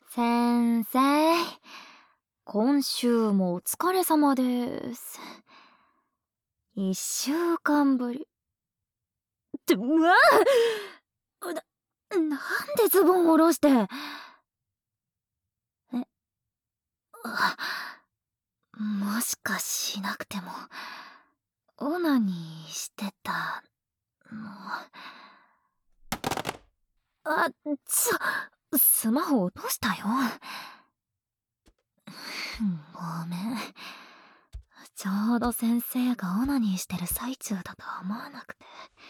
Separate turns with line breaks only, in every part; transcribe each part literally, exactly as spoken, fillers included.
先生、今週もお疲れ様です。一週間ぶり。って、うわあな、なんでズボン下ろして。え、あ、もしかしなくても、オナニーしてたの。あ、ちょ、スマホ落としたよ。ごめん。ちょうど先生がオナニーしてる最中だとは思わなくて。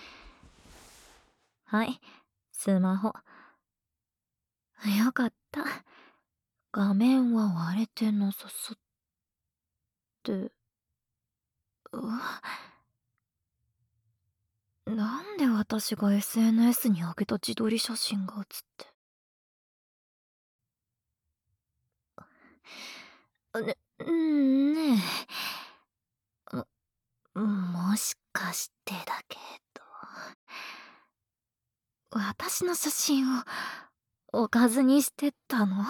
はい、スマホ。よかった。画面は割れてなさそうって。うわ、なんで私が エスエヌエス に上げた自撮り写真が写って。ね、ねえ。も、もしかしてだけど、私の写真をおかずにしてたの？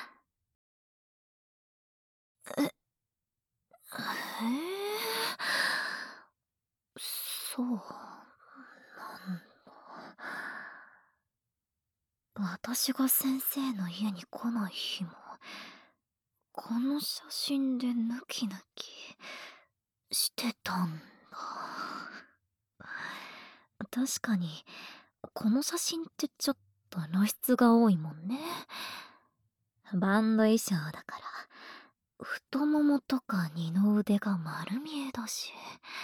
え、へえ、そうなんだ。私が先生の家に来ない日も、この写真でヌキヌキしてたんだ。確かに、この写真ってちょっと露出が多いもんね。バンド衣装だから、太ももとか二の腕が丸見えだし。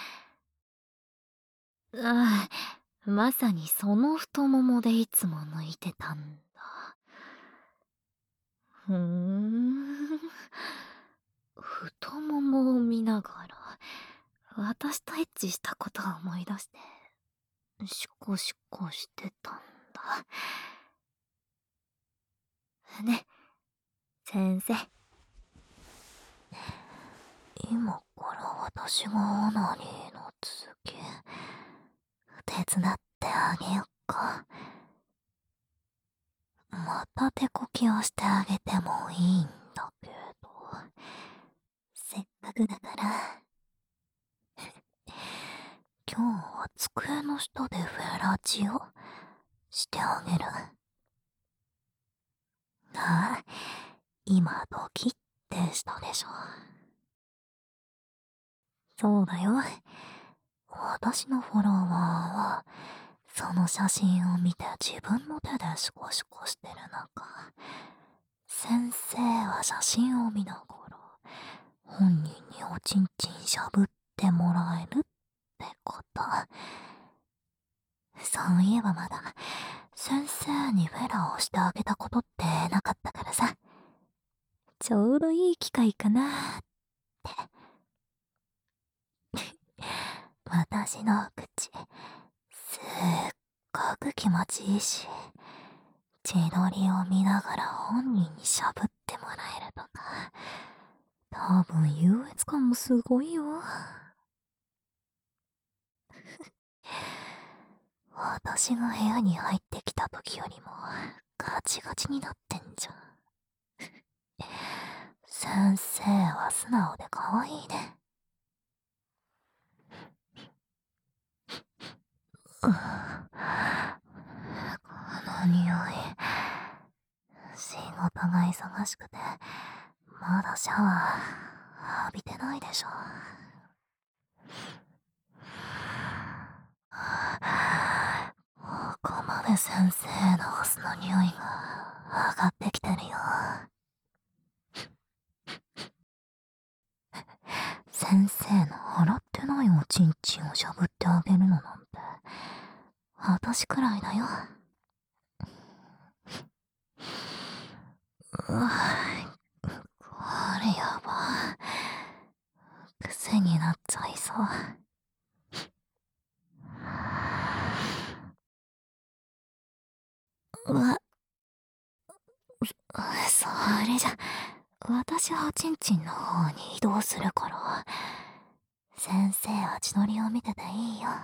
ああ、まさにその太ももでいつも抜いてたんだ。ふーん。太ももを見ながら、私とエッチしたことを思い出して、シコシコしてたんだ。ね、先生。今から私がオナニーの続き、手伝ってあげよっか。また手こきをしてあげてもいいんだけど、せっかくだから、今日は机の下でフェラチオしてあげる。ああ、今ドキッてしたでしょ。そうだよ。私のフォロワーは、その写真を見て自分の手でシコシコしてる中、先生は写真を見ながら、本人におちんちんしゃぶってもらえるってこと。そういえばまだ、先生にフェラをしてあげたことってなかったからさ、ちょうどいい機会かなーって。私の口、すっごく気持ちいいし、自撮りを見ながら本人にしゃぶってもらえるとか、多分優越感もすごいよ。私が部屋に入ってきた時よりもガチガチになってんじゃん。先生は素直で可愛いね。この匂い、仕事が忙しくてまだシャワー浴びてないでしょ。ここまで先生のハスの匂いが上がってきてるよ。先生の洗ってないおちんちんをしゃぶってあげるのなんて、私くらいだよ。うわ、これやば。癖になっちゃいそう。うわ、それじゃ、私はおちんちんの方に移動するから、先生は自撮りを見てていいよ。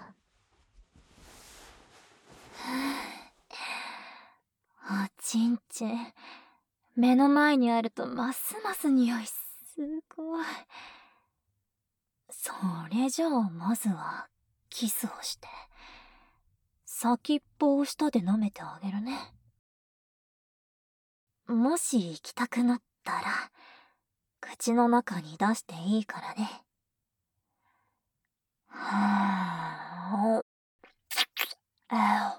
おちんちん、 目の前にあるとますます匂いすごい。それじゃあまずはキスをして先っぽを舌で舐めてあげるね。もし行きたくなったら口の中に出していいからね。はぁあ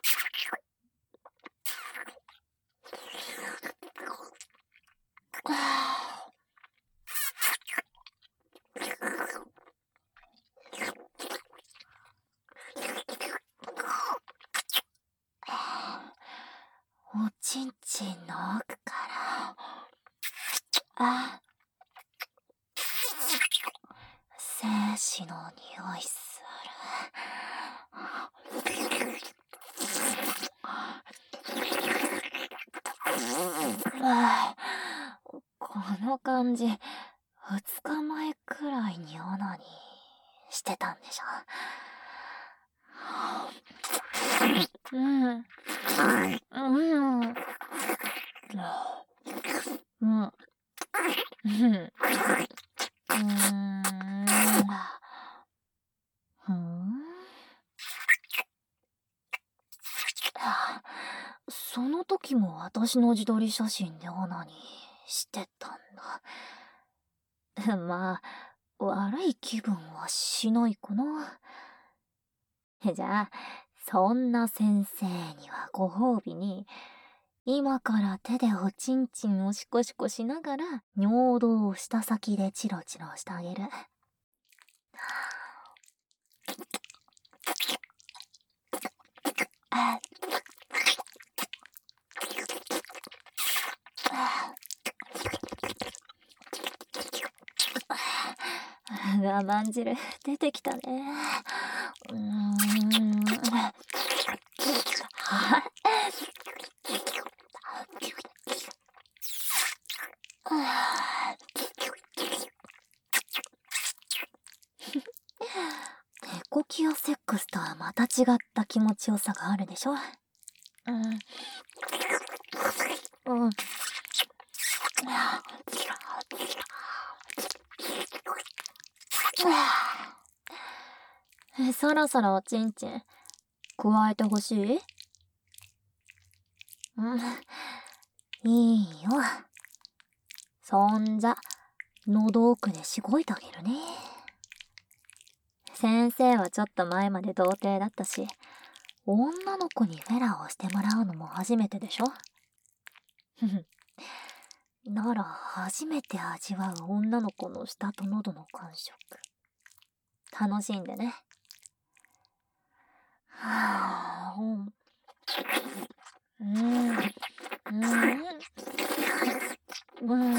おちんちんの奥からあ精子の匂いする。ああ、この感じふつかまえくらいにオナニーしてたんでしょ。うん。うん。うん。うん。うん。ふん。その時も私の自撮り写真でオナニーしてたんだ。まあ、悪い気分はしないかな。じゃあ、そんな先生にはご褒美に、今から手でおちんちんをシコシコしながら尿道を舌先でチロチロしてあげる。あ我慢汁出てきたね。うーん。エコキアセックスとはまた違った気持ちよさがあるでしょ。うん。うん。そろそろおちんちん加えてほしい？うん。いいよ。そんじゃ、喉奥でしごいてあげるね。先生はちょっと前まで童貞だったし、女の子にフェラをしてもらうのも初めてでしょ。なら初めて味わう女の子の舌と喉の感触。楽しんでね。はぁ、うん。うん。うん。うん。うん。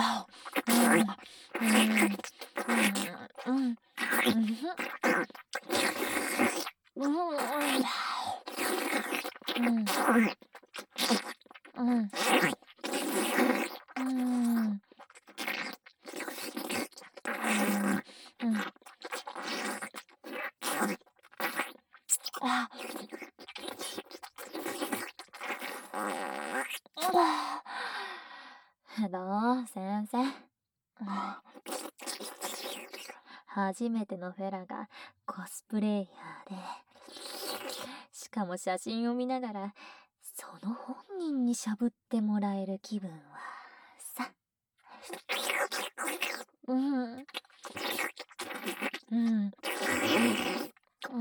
うん。うん。うん。どう先生。初めてのフェラがコスプレイヤーで、しかも写真を見ながらその本人にしゃぶってもらえる気分はさ。うん。うん。うん。うん。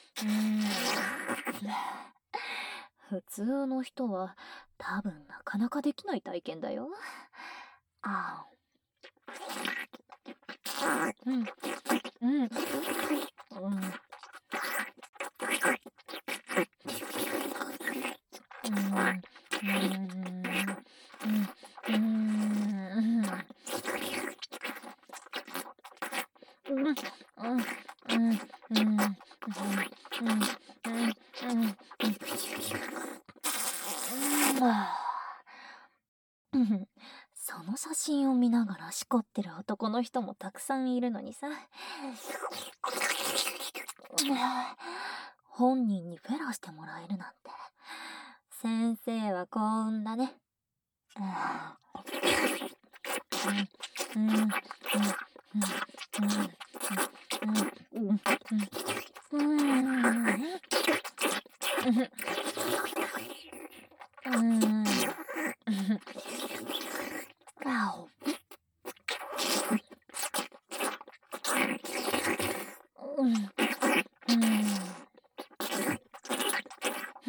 普通の人は多分なかなかできない体験だよ。ああ。うん。うん。うん。うん。その写真を見ながらしこってる男の人もたくさんいるのにさ。本人にフェラしてもらえるなんて。先生は幸運だね。 うん、うん、うん、うん、うん、うん、うん、うん、うん、うん、あお、うん、うん、うん、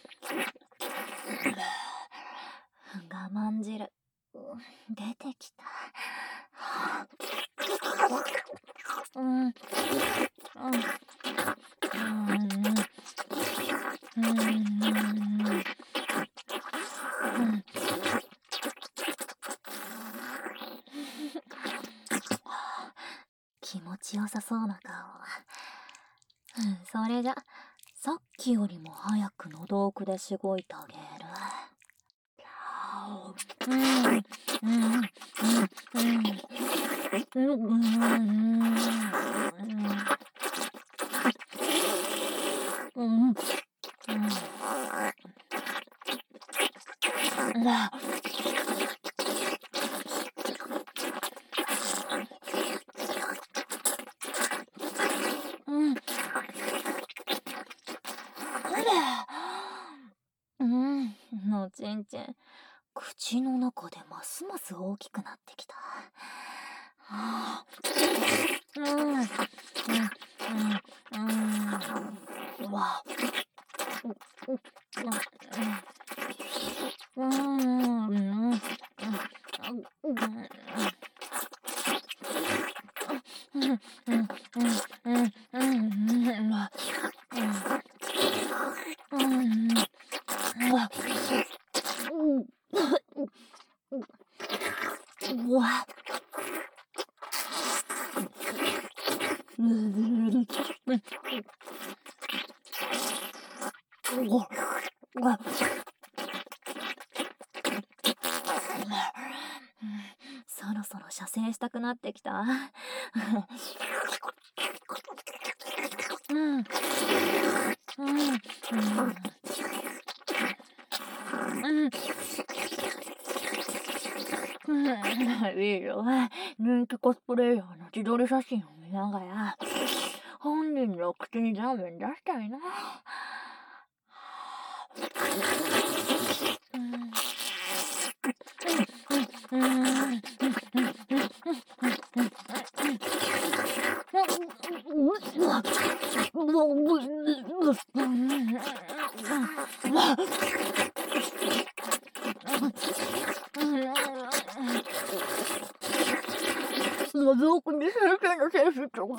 我慢汁、出てきた。うん、うん、うん、うん、うん、気持ちよさそうな顔。うん、それじゃ、さっきよりも早く喉奥でしごいてあげる。うん、うん、うん、うん、うん、うん、うん、うん、うん、うん、のちんちん、口の中でますます大きくなってきた。はあ、うん、うん、うん、うん、うわ、うん、うん、うん、うん、うん、うん、うん、うん、うん、うわ、うん、うわ、うわ、うわ、うわ、そろそろ射精したくなってきた。うん、うん、うん、うん、うん、いいよ。人気コスプレイヤーの自撮り写真を見ながら、本人の口にラーメン出したいな。うん、うん、うん、喉奥に先生のセンスと。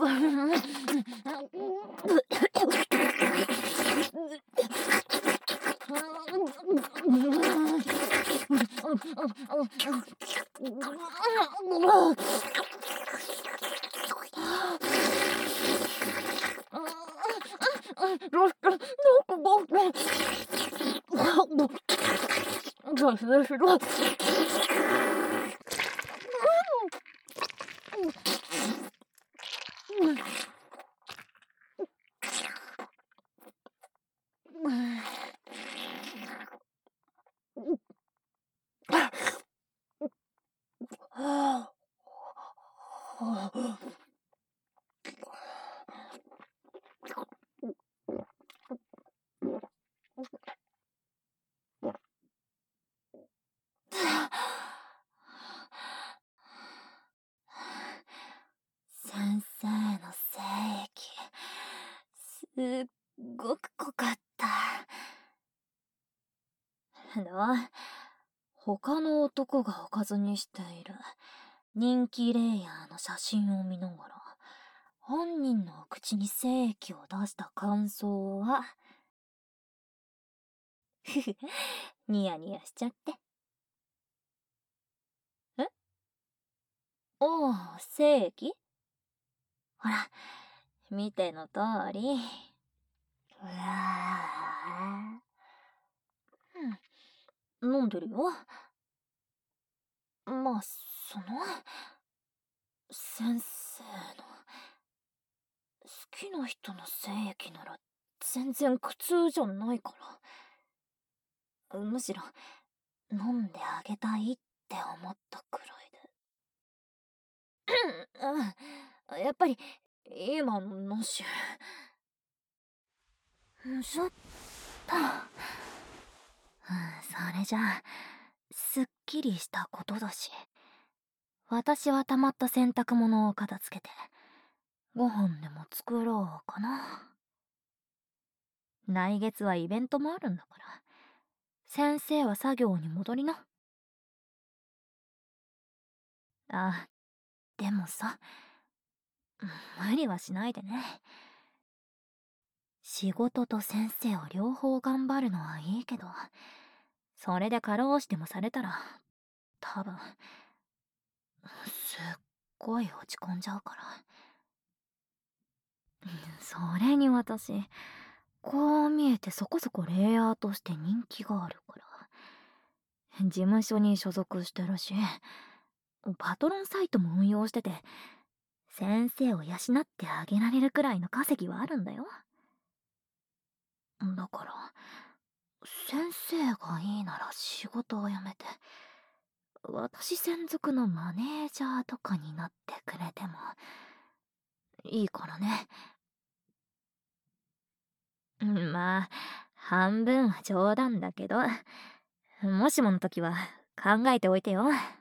どうして、どこどこじゃあ、失礼しろ。先生の精液、すっごく濃かった。どう？他の男がおかずにしている人気レイヤーの写真を見ながら、本人の口に精液を出した感想は、ふふ、ニヤニヤしちゃって。え？おー、精液？ほら、見ての通り。うわぁ、うん、飲んでるよ。まあ、その、先生の、好きな人の精液なら全然苦痛じゃないから。むしろ、 飲んであげたいって思ったくらいで。うん、やっぱり今のなし。そっと。それじゃあすっきりしたことだし、私は溜まった洗濯物を片付けてご飯でも作ろうかな。来月はイベントもあるんだから、先生は作業に戻りな。あ、でもさ、無理はしないでね。仕事と先生を両方頑張るのはいいけど、それで過労死でもされたら多分すっごい落ち込んじゃうから。それに私、こう見えてそこそこレイヤーとして人気があるから。事務所に所属してるし、パトロンサイトも運用してて、先生を養ってあげられるくらいの稼ぎはあるんだよ。だから、先生がいいなら仕事を辞めて、私専属のマネージャーとかになってくれてもいいからね。まあ、半分は冗談だけど、もしもの時は考えておいてよ。